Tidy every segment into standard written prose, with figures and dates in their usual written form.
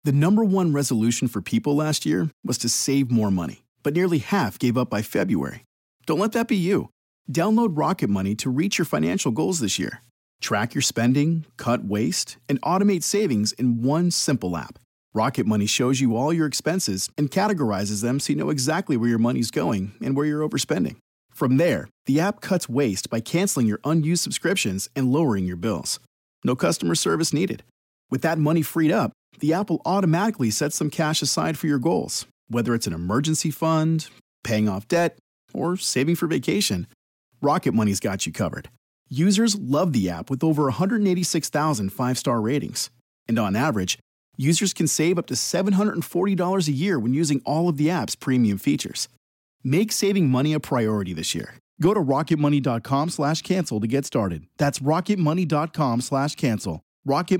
The number one resolution for people last year was to save more money, but nearly half gave up by February. Don't let that be you. Download Rocket Money to reach your financial goals this year. Track your spending, cut waste, and automate savings in one simple app. Rocket Money shows you all your expenses and categorizes them so you know exactly where your money's going and where you're overspending. From there, the app cuts waste by canceling your unused subscriptions and lowering your bills. No customer service needed. With that money freed up, the app will automatically set some cash aside for your goals, whether it's an emergency fund, paying off debt, or saving for vacation. Rocket Money's got you covered. Users love the app with over 186,000 five-star ratings. And on average, users can save up to $740 a year when using all of the app's premium features. Make saving money a priority this year. Go to rocketmoney.com/cancel to get started. That's rocketmoney.com/cancel.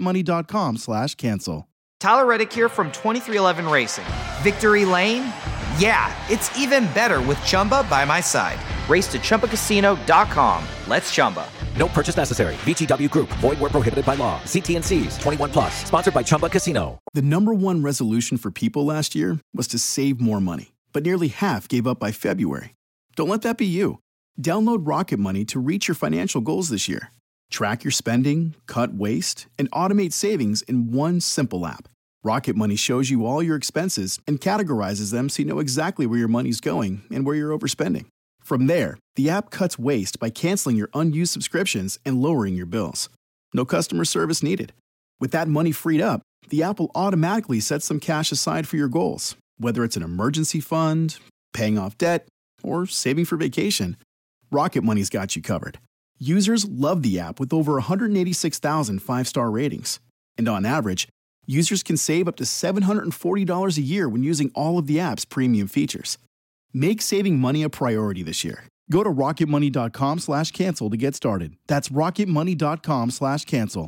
rocketmoney.com/cancel. Tyler Reddick here from 23XI Racing. Victory Lane? Yeah, it's even better with Chumba by my side. Race to ChumbaCasino.com. Let's Chumba. No purchase necessary. VGW Group. Void where prohibited by law. See T&Cs. 21+. Sponsored by Chumba Casino. The number one resolution for people last year was to save more money, but nearly half gave up by February. Don't let that be you. Download Rocket Money to reach your financial goals this year. Track your spending, cut waste, and automate savings in one simple app. Rocket Money shows you all your expenses and categorizes them so you know exactly where your money's going and where you're overspending. From there, the app cuts waste by canceling your unused subscriptions and lowering your bills. No customer service needed. With that money freed up, the app will automatically set some cash aside for your goals, whether it's an emergency fund, paying off debt, or saving for vacation. Rocket Money's got you covered. Users love the app with over 186,000 five-star ratings. And on average, users can save up to $740 a year when using all of the app's premium features. Make saving money a priority this year. Go to rocketmoney.com/cancel to get started. That's rocketmoney.com/cancel.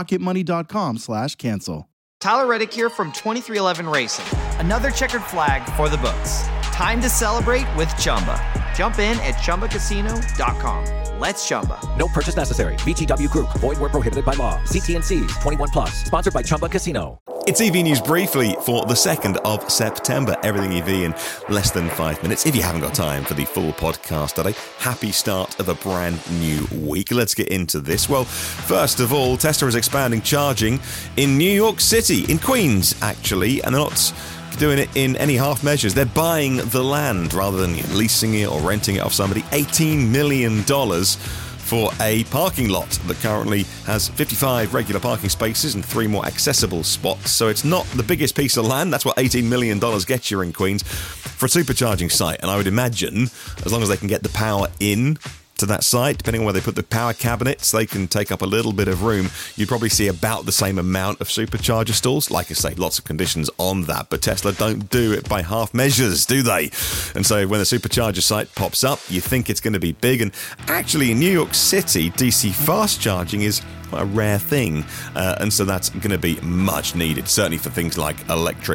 rocketmoney.com/cancel. Tyler Reddick here from 23XI Racing. Another checkered flag for the books. Time to celebrate with Chumba. Jump in at ChumbaCasino.com. Let's Chumba. No purchase necessary. VGW Group. Void where prohibited by law. See T&Cs. 21+. Sponsored by Chumba Casino. It's EV News Briefly for the 2nd of September. Everything EV in less than 5 minutes. If you haven't got time for the full podcast today, happy start of a brand new week. Let's get into this. Well, first of all, Tesla is expanding charging in New York City, in Queens, actually, and they're not doing it in any half measures. They're buying the land rather than leasing it or renting it off somebody. $18 million for a parking lot that currently has 55 regular parking spaces and 3 more accessible spots. So it's not the biggest piece of land. That's what $18 million gets you in Queens for a supercharging site. And I would imagine, as long as they can get the power in to that site, depending on where they put the power cabinets, they can take up a little bit of room. You'd probably see about the same amount of supercharger stalls. Like I say, lots of conditions on that, but Tesla don't do it by half measures, do they? And so when the supercharger site pops up, you think it's going to be big. And actually in New York City, DC fast charging is quite a rare thing. And so that's going to be much needed, certainly for things like electric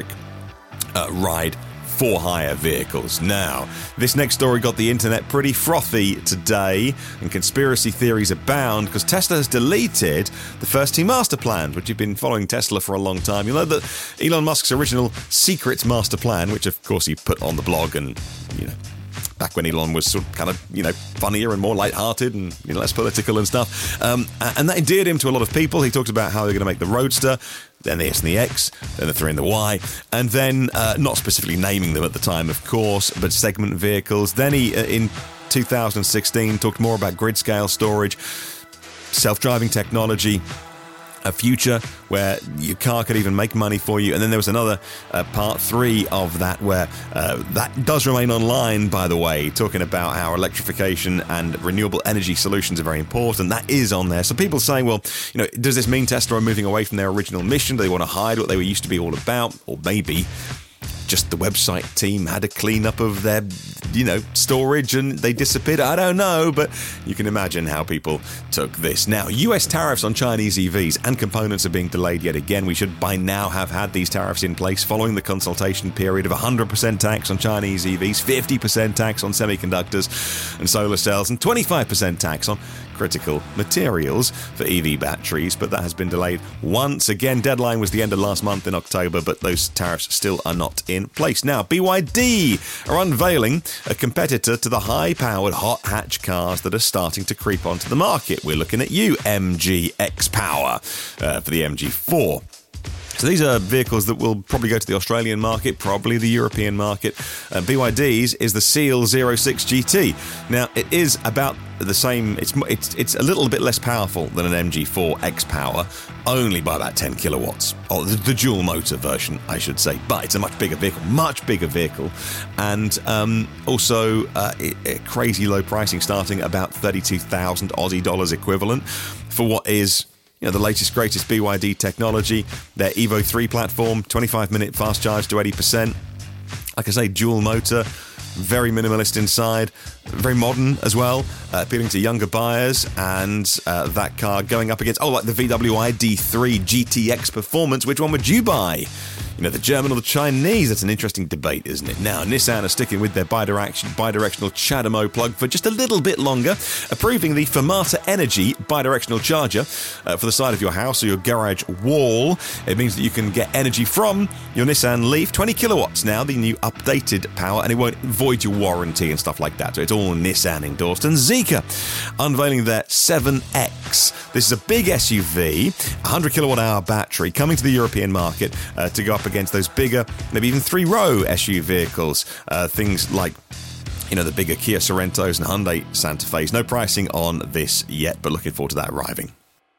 ride for hire vehicles. Now, this next story got the internet pretty frothy today, and conspiracy theories abound because Tesla has deleted the First Team Master Plan, which you've been following Tesla for a long time. You'll know that Elon Musk's original secret master plan, which of course he put on the blog, and back when Elon was sort of kind of, funnier and more lighthearted and less political and stuff. And that endeared him to a lot of people. He talked about how they're going to make the Roadster, then the S and the X, then the 3 and the Y, and then, not specifically naming them at the time, of course, but segment vehicles. Then he, in 2016, talked more about grid-scale storage, self-driving technology, a future where your car could even make money for you. And then there was another part 3 of that where that does remain online, by the way, talking about how electrification and renewable energy solutions are very important. That is on there. So people saying, well, does this mean Tesla are moving away from their original mission? Do they want to hide what they were used to be all about? Or maybe just the website team had a cleanup of their, storage and they disappeared. I don't know, but you can imagine how people took this. Now, US tariffs on Chinese EVs and components are being delayed yet again. We should by now have had these tariffs in place following the consultation period of 100% tax on Chinese EVs, 50% tax on semiconductors and solar cells, and 25% tax on critical materials for EV batteries, but that has been delayed once again. Deadline was the end of last month in October, but those tariffs still are not in place. Now, BYD are unveiling a competitor to the high-powered hot hatch cars that are starting to creep onto the market. We're looking at you, MG X-Power, for the MG4. So these are vehicles that will probably go to the Australian market, probably the European market. BYD's is the Seal 06 GT. Now, it is about the same. It's a little bit less powerful than an MG4 X-Power, only by about 10 kilowatts. Or the dual motor version, I should say. But it's a much bigger vehicle. And also crazy low pricing, starting about 32,000 Aussie dollars equivalent for what is the latest, greatest BYD technology. Their Evo 3 platform, 25-minute fast charge to 80%. Like I say, dual motor, very minimalist inside, very modern as well, appealing to younger buyers. And that car going up against, like the VW ID3 GTX Performance. Which one would you buy? The German or the Chinese? That's an interesting debate, isn't it? Now, Nissan are sticking with their bidirectional CHAdeMO plug for just a little bit longer, approving the Fermata Energy bidirectional charger for the side of your house or your garage wall. It means that you can get energy from your Nissan Leaf, 20 kilowatts now, the new updated power, and it won't void your warranty and stuff like that. So it's all Nissan endorsed. And Zeekr unveiling their 7X. This is a big SUV, 100 kilowatt hour battery, coming to the European market to go up against those bigger, maybe even three-row SUV vehicles. Things like, the bigger Kia Sorentos and Hyundai Santa Fe's. No pricing on this yet, but looking forward to that arriving.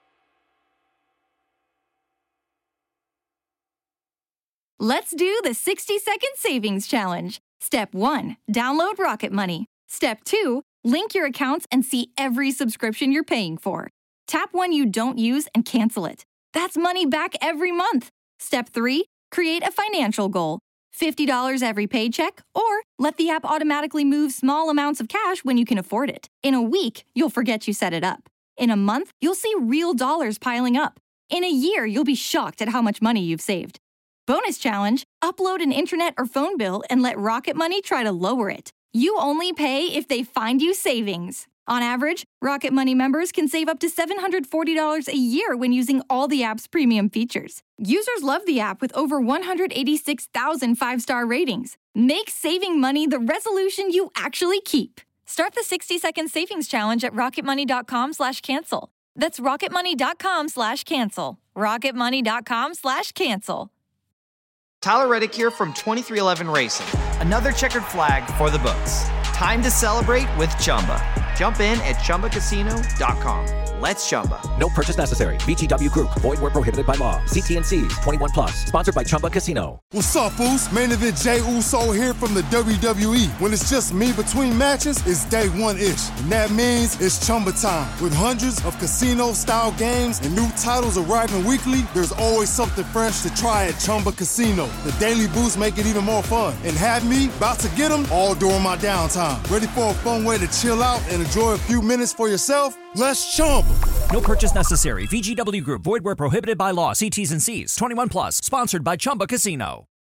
Let's do the 60-second savings challenge. Step 1, download Rocket Money. Step 2, link your accounts and see every subscription you're paying for. Tap one you don't use and cancel it. That's money back every month. Step 3, create a financial goal. $50 every paycheck, or let the app automatically move small amounts of cash when you can afford it. In a week, you'll forget you set it up. In a month, you'll see real dollars piling up. In a year, you'll be shocked at how much money you've saved. Bonus challenge, upload an internet or phone bill and let Rocket Money try to lower it. You only pay if they find you savings. On average, Rocket Money members can save up to $740 a year when using all the app's premium features. Users love the app with over 186,000 five-star ratings. Make saving money the resolution you actually keep. Start the 60-second savings challenge at rocketmoney.com/cancel. That's rocketmoney.com/cancel. rocketmoney.com/cancel. Tyler Reddick here from 23XI Racing. Another checkered flag for the books. Time to celebrate with Chumba. Jump in at ChumbaCasino.com. Let's Chumba. No purchase necessary. VGW Group. Void where prohibited by law. See T&Cs. 21 plus. Sponsored by Chumba Casino. What's up, Foos? Main event Jey Uso here from the WWE. When it's just me between matches, it's day one-ish. And that means it's Chumba time. With hundreds of casino-style games and new titles arriving weekly, there's always something fresh to try at Chumba Casino. The daily boosts make it even more fun. And have me about to get them all during my downtime. Ready for a fun way to chill out and enjoy a few minutes for yourself? Let's Chumba. No purchase necessary. VGW Group. Void where prohibited by law. See T's and C's. 21 plus. Sponsored by Chumba Casino.